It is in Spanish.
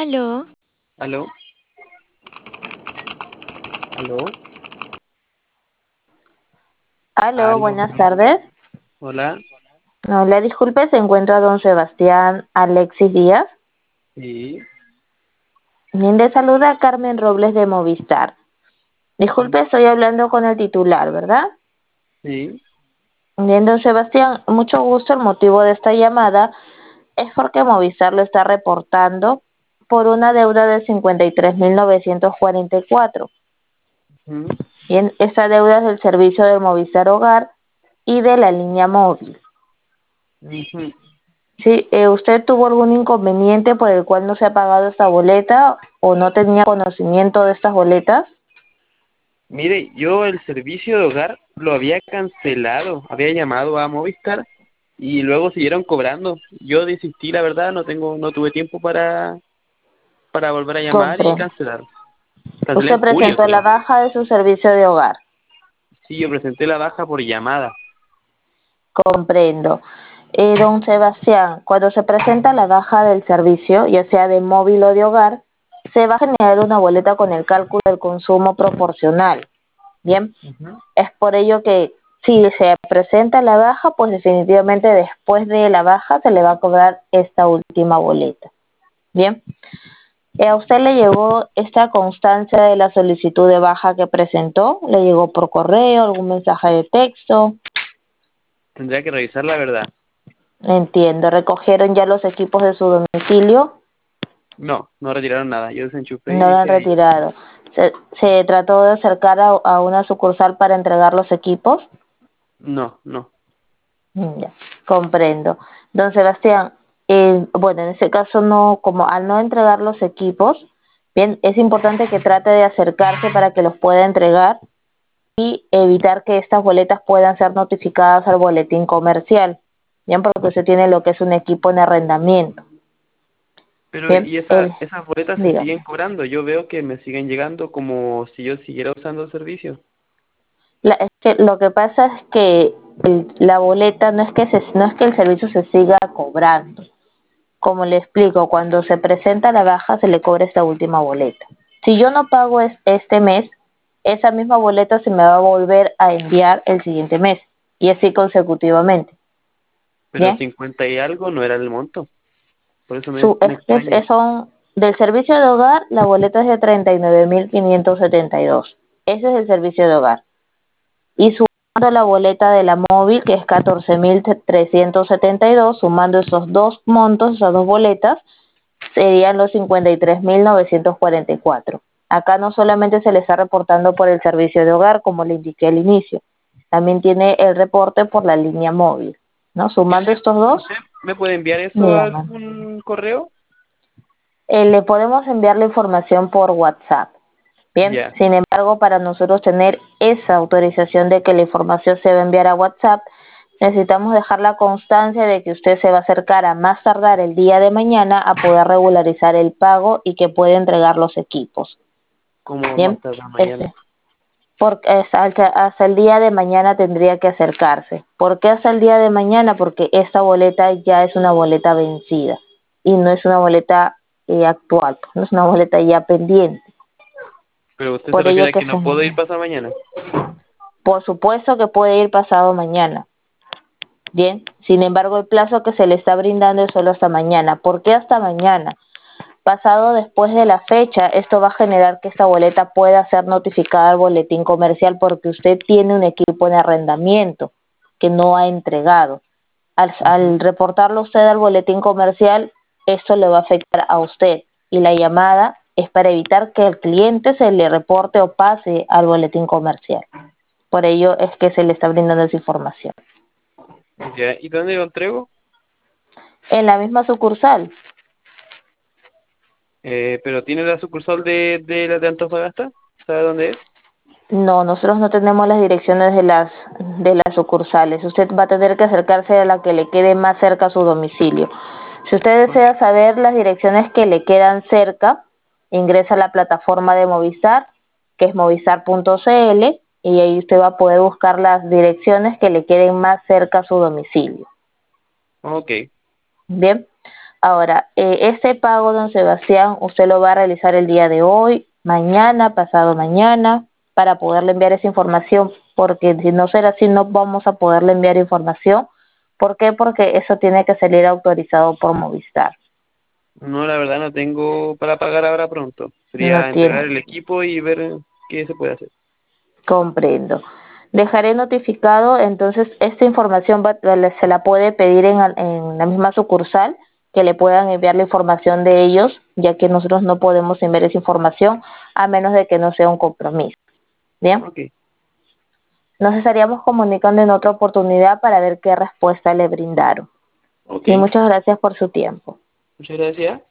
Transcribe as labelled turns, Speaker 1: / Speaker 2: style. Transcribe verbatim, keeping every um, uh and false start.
Speaker 1: Aló,
Speaker 2: ¿Aló? ¿Aló?
Speaker 1: aló,
Speaker 2: ¿Aló?
Speaker 1: buenas tardes.
Speaker 2: Hola.
Speaker 1: Hola, disculpe, se encuentra don Sebastián Alexis Díaz.
Speaker 2: Sí.
Speaker 1: Bien, le saluda Carmen Robles de Movistar.
Speaker 2: Mm,
Speaker 1: Disculpe, estoy hablando con el titular, ¿verdad?
Speaker 2: Sí.
Speaker 1: Bien, don Sebastián, mucho gusto. El motivo de esta llamada es porque Movistar lo está reportando por una deuda de cincuenta y tres mil novecientos cuarenta y cuatro.
Speaker 2: Ujú,
Speaker 1: Bien, esta deuda es del servicio de Movistar Hogar y de la línea móvil.
Speaker 2: ujú.
Speaker 1: Sí, eh, ¿usted tuvo algún inconveniente por el cual no se ha pagado esta boleta o no tenía conocimiento de estas boletas?
Speaker 2: Mire, yo el servicio de hogar lo había cancelado. Había llamado a Movistar y luego siguieron cobrando. Yo desistí, la verdad, no tengo, no tuve tiempo para, para volver a llamar y
Speaker 1: Compre.
Speaker 2: cancelar. Cancelé en
Speaker 1: Usted
Speaker 2: junio,
Speaker 1: presentó la
Speaker 2: creo.
Speaker 1: baja de su servicio de hogar.
Speaker 2: Sí, yo presenté la baja por llamada.
Speaker 1: Comprendo. Eh, don Sebastián, cuando se presenta la baja del servicio, ya sea de móvil o de hogar, se va a generar una boleta con el cálculo del consumo proporcional. Bien,
Speaker 2: Ujú.
Speaker 1: es por ello que si se presenta la baja, pues definitivamente después de la baja se le va a cobrar esta última boleta. Bien, Eh, ¿a usted le llegó esta constancia de la solicitud de baja que presentó? ¿Le llegó por correo, algún mensaje de texto?
Speaker 2: Tendría que revisar la verdad.
Speaker 1: Entiendo. ¿Recogieron ya los equipos de su domicilio?
Speaker 2: No, no retiraron nada. Yo desenchufé y
Speaker 1: No lo han
Speaker 2: dejé ahí.
Speaker 1: retirado. ¿Se, se trató de acercar a, a una sucursal para entregar los equipos?
Speaker 2: No, no.
Speaker 1: Mm, ya, comprendo. Don Sebastián, eh, bueno, en ese caso no, como al no entregar los equipos, bien, es importante que trate de acercarse para que los pueda entregar y evitar que estas boletas puedan ser notificadas al boletín comercial, bien, porque usted tiene lo que es un equipo en arrendamiento.
Speaker 2: Pero
Speaker 1: Bien,
Speaker 2: y
Speaker 1: el,
Speaker 2: esa, esas boletas se
Speaker 1: dígame.
Speaker 2: siguen cobrando. Yo veo que me siguen llegando como si yo siguiera usando el servicio.
Speaker 1: La- es que lo que pasa es que el- la boleta no es que se, no es que el servicio se siga cobrando. Como le explico, cuando se presenta la baja se le cobra esta última boleta. Si yo no pago es- este mes, esa misma boleta se me va a volver a enviar el siguiente mes y así consecutivamente.
Speaker 2: Pero
Speaker 1: Bien,
Speaker 2: cincuenta y algo no era el monto. Por eso me,
Speaker 1: su
Speaker 2: me
Speaker 1: es que es-
Speaker 2: extraña.
Speaker 1: es- son del servicio de hogar, la boleta es de treinta y nueve mil quinientos setenta y dos. Ese es el servicio de hogar. Y sumando la boleta de la móvil, que es catorce mil trescientos setenta y dos, sumando esos dos montos, esas dos boletas, serían los cincuenta y tres mil novecientos cuarenta y cuatro. Acá no solamente se le está reportando por el servicio de hogar, como le indiqué al inicio, también tiene el reporte por la línea móvil, ¿no?
Speaker 2: ¿Y
Speaker 1: Sumando
Speaker 2: usted,
Speaker 1: estos dos,
Speaker 2: usted me puede enviar eso a
Speaker 1: dígame.
Speaker 2: algún correo?
Speaker 1: Eh, le podemos enviar la información por WhatsApp. Bien,
Speaker 2: Ya,
Speaker 1: sin embargo, para nosotros tener esa autorización de que la información se va a enviar a WhatsApp, necesitamos dejar la constancia de que usted se va a acercar a más tardar el día de mañana a poder regularizar el pago y que puede entregar los equipos.
Speaker 2: como más
Speaker 1: Bien,
Speaker 2: tarde mañana.
Speaker 1: ese, porque hasta, hasta el día de mañana tendría que acercarse. ¿Por qué hasta el día de mañana? Porque esta boleta ya es una boleta vencida y no es una boleta eh, actual, no es una boleta ya pendiente.
Speaker 2: Pero usted se
Speaker 1: Por
Speaker 2: refiere
Speaker 1: ello
Speaker 2: a
Speaker 1: que
Speaker 2: que
Speaker 1: se,
Speaker 2: no puedo ir pasado mañana.
Speaker 1: por supuesto que puede ir pasado mañana. Bien, sin embargo, el plazo que se le está brindando es solo hasta mañana. ¿Por qué hasta mañana? Pasado después de la fecha, esto va a generar que esta boleta pueda ser notificada al boletín comercial porque usted tiene un equipo en arrendamiento que no ha entregado. Al,
Speaker 2: Ujú.
Speaker 1: al reportarlo usted al boletín comercial, esto le va a afectar a usted y la llamada es para evitar que el cliente se le reporte o pase al boletín comercial. Por ello es que se le está brindando esa información.
Speaker 2: Ya, ¿y dónde lo entrego?
Speaker 1: En la misma sucursal.
Speaker 2: Eh, pero ¿tiene la sucursal de, de la de Antofagasta? ¿Sabe dónde es?
Speaker 1: No, nosotros no tenemos las direcciones de las de las sucursales. Usted va a tener que acercarse a la que le quede más cerca a su domicilio. Si usted
Speaker 2: Ok.
Speaker 1: desea saber las direcciones que le quedan cerca, ingresa a la plataforma de Movistar, que es movistar punto cl, y ahí usted va a poder buscar las direcciones que le queden más cerca a su domicilio.
Speaker 2: Ok.
Speaker 1: Bien, Ahora, eh, este pago, don Sebastián, usted lo va a realizar el día de hoy, mañana, pasado mañana, para poderle enviar esa información, porque si no será así, no vamos a poderle enviar información. ¿Por qué? Porque eso tiene que salir autorizado por Movistar.
Speaker 2: No, la verdad no tengo para pagar ahora pronto.
Speaker 1: No
Speaker 2: Sería entregar
Speaker 1: tiene.
Speaker 2: el equipo y ver qué se puede hacer.
Speaker 1: Comprendo. Dejaré notificado, entonces esta información va- se la puede pedir en, al- en la misma sucursal, que le puedan enviar la información de ellos, ya que nosotros no podemos enviar esa información a menos de que no sea un compromiso. Bien,
Speaker 2: Ok,
Speaker 1: nos estaríamos comunicando en otra oportunidad para ver qué respuesta le brindaron.
Speaker 2: ok.
Speaker 1: Y muchas gracias por su tiempo.
Speaker 2: Muchas gracias.